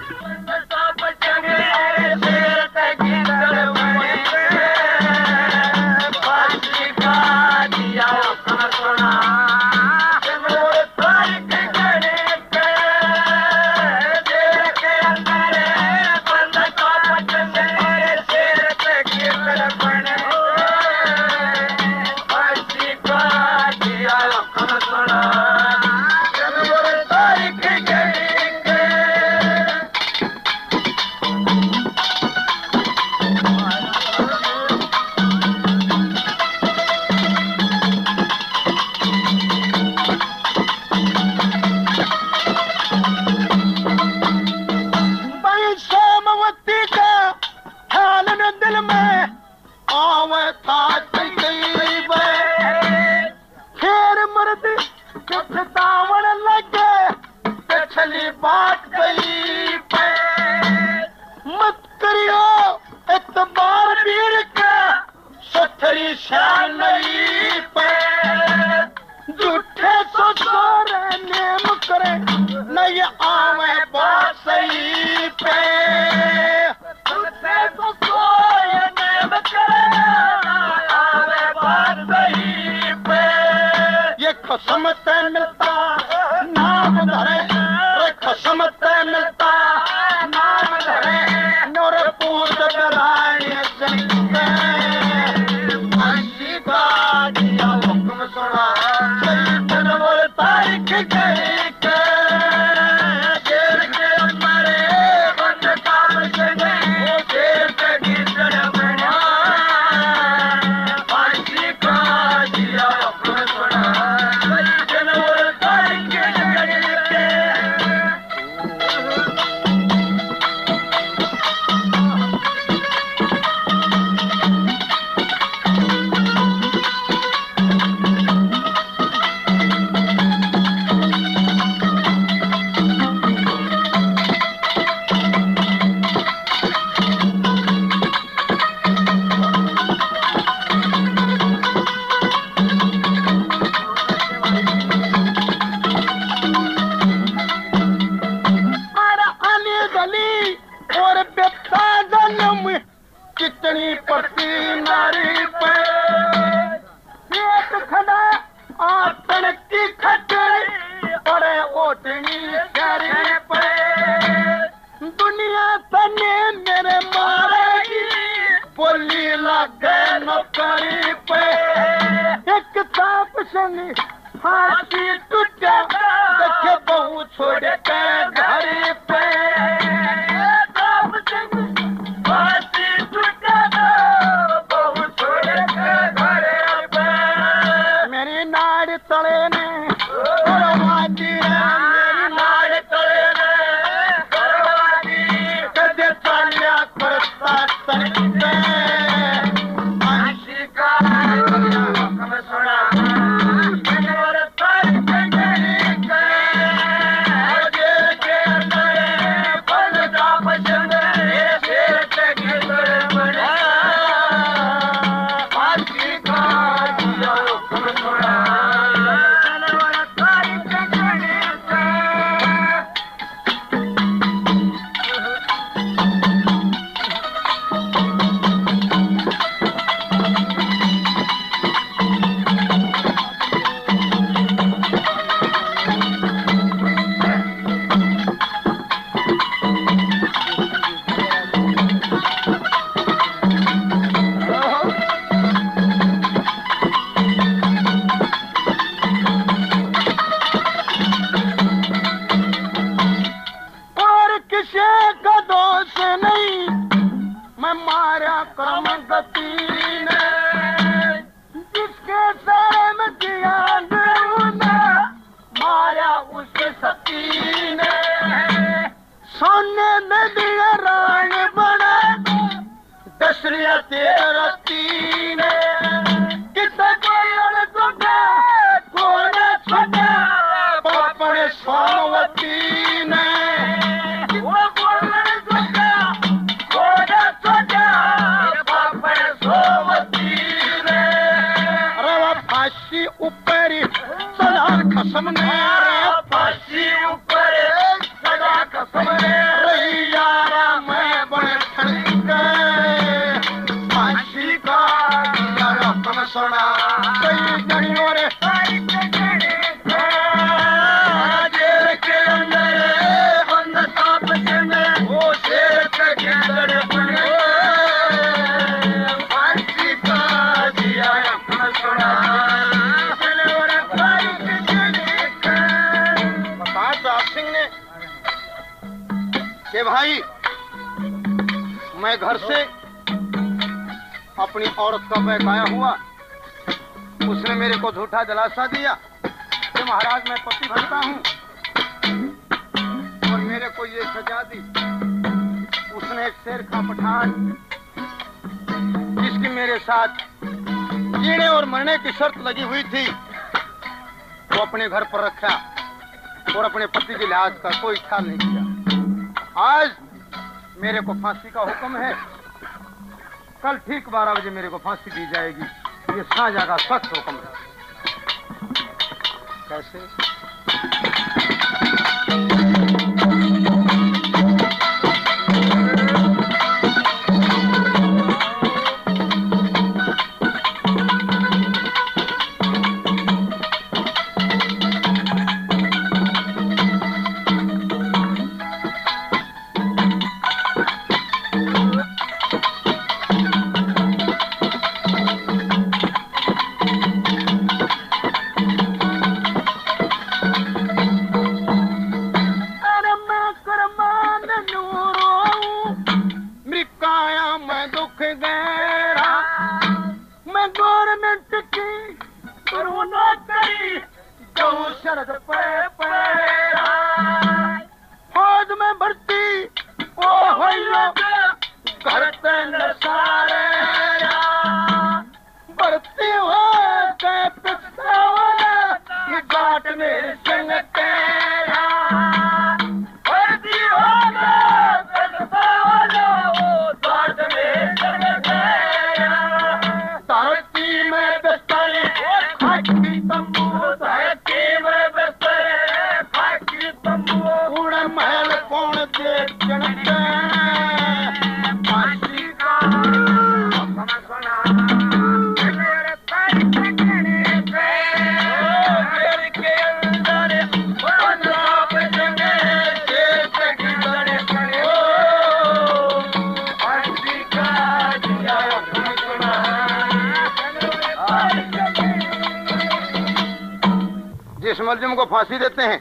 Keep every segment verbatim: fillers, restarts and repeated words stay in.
कसम ने फांसी ऊपर सदा कसम ने रही सुना कई जड़ियों रे जेल के अंदर बंद सांप के में वो शेर के अंदर फांसी का दिया सुना बता साहब सिंह ने कि भाई मैं घर से अपनी औरत का बहकाया हुआ, उसने मेरे को झूठा दिलासा दिया कि महाराज मैं पति बनता हूँ और मेरे को ये सजा दी। उसने एक शेर खा पठान जिसकी मेरे साथ जीने और मरने की शर्त लगी हुई थी वो अपने घर पर रखा और अपने पति के लिहाज का कोई ख्याल नहीं किया। आज मेरे को फांसी का हुक्म है, कल ठीक बारह बजे मेरे को फांसी दी जाएगी। ये शाहजहां का सख्त हुक्म है। कैसे मुलजिम को फांसी देते हैं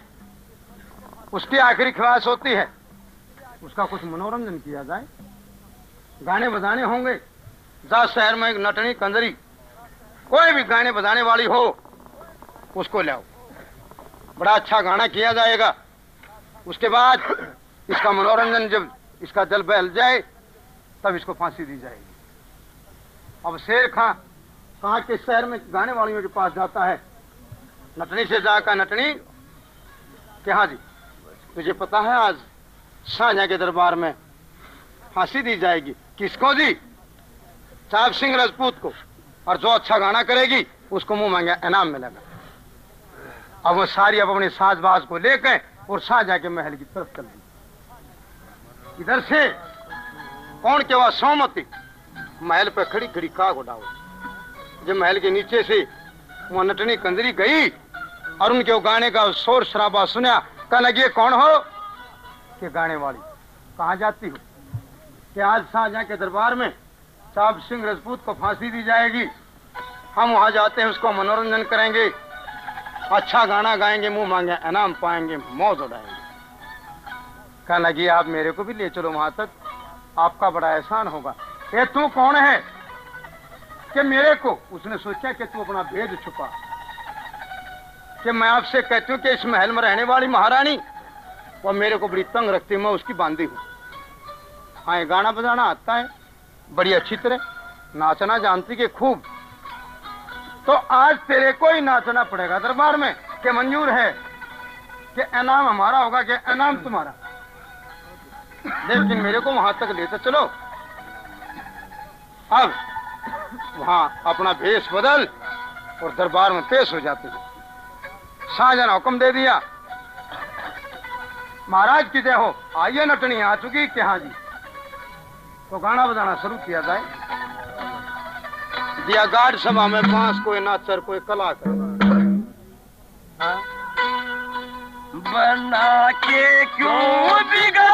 उसकी आखिरी ख्वाहिश होती है उसका कुछ मनोरंजन किया जाए, गाने बजाने होंगे। जा शहर में एक नटनी कंजरी कोई भी गाने बजाने वाली हो उसको लाओ, बड़ा अच्छा गाना किया जाएगा। उसके बाद इसका मनोरंजन जब इसका जल बहल जाए तब इसको फांसी दी जाएगी। अब शेर खां कहा कि शहर में गाने वालियों के पास जाता है, नटनी से जाकर नटनी कि हाँ जी तुझे पता है आज शाहजहां के दरबार में फांसी दी जाएगी। किसको जी? साहब सिंह राजपूत को, और जो अच्छा गाना करेगी उसको मुंह मांगे इनाम मिलेगा। अब वो सारी अब अपने साजबाज को लेकर और शाहजहां के महल की तरफ चल दी। इधर से कौन के वह सौमती महल पर खड़ी खड़ी काग उड़ाओ। जब महल के नीचे से वो नटनी कंजरी गई और उनके वो गाने का शोर शराबा सुना, कहने लगी कौन हो? कि गाने वाली। कहाँ जाती हो? कि आज शाहजहां के दरबार में साहब सिंह राजपूत को फांसी दी जाएगी, हम वहां जाते हैं उसको मनोरंजन करेंगे, अच्छा गाना गाएंगे, मुंह मांगे इनाम पाएंगे, मौज उड़ाएंगे। कहने लगी आप मेरे को भी ले चलो वहां तक, आपका बड़ा एहसान होगा। ये तू कौन है? कि मेरे को उसने सोचा कि तू अपना भेद छुपा, कि मैं आपसे कहती हूँ कि इस महल में रहने वाली महारानी वो मेरे को बड़ी तंग रखती, मैं उसकी बांधी हूँ। हाँ गाना बजाना आता है, बड़ी अच्छी तरह नाचना जानती के खूब, तो आज तेरे को ही नाचना पड़ेगा दरबार में। कि मंजूर है कि इनाम हमारा होगा कि इनाम तुम्हारा, लेकिन मेरे को वहां तक लेते चलो। अब वहां अपना भेष बदल और दरबार में पेश हो जाते हैं। शाहजहां ने हुक्म दे दिया महाराज की जय हो, आइए नटनी आ चुकी। कि हाँ जी, तो गाना बजाना शुरू किया जाए। दिया गार्ड सभा में बांस कोई नाचर कोई कला कर बना के क्यों बिगा